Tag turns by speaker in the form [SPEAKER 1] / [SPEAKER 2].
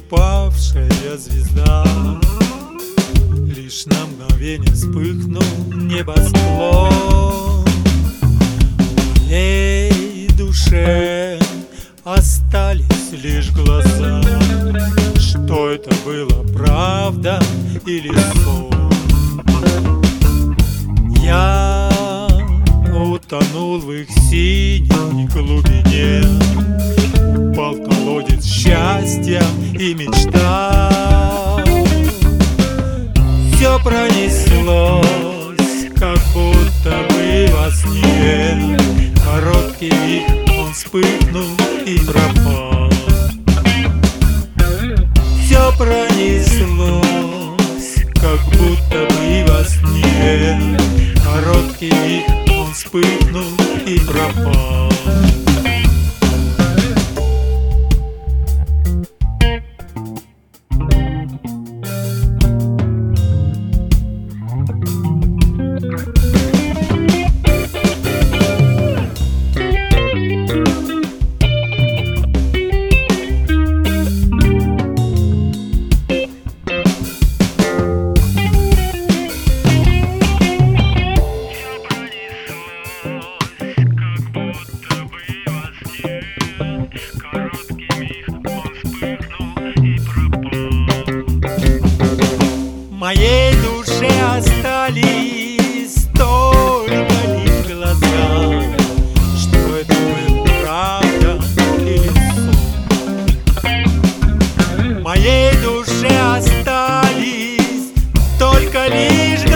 [SPEAKER 1] упавшая звезда. Лишь на мгновение вспыхнул небосклон. В моей душе остались лишь глаза. Что это было, правда или сон? Я утонул в их синей глубине, упал в колодец счастья и мечтал. Все пронеслось, как будто бы во сне. Короткий миг, он вспыхнул и пропал. Все пронеслось, как будто бы во сне. Короткий миг, он вспыхнул и пропал. В моей душе остались только лишь глаза. Что это было, правда или сон? В моей душе остались только лишь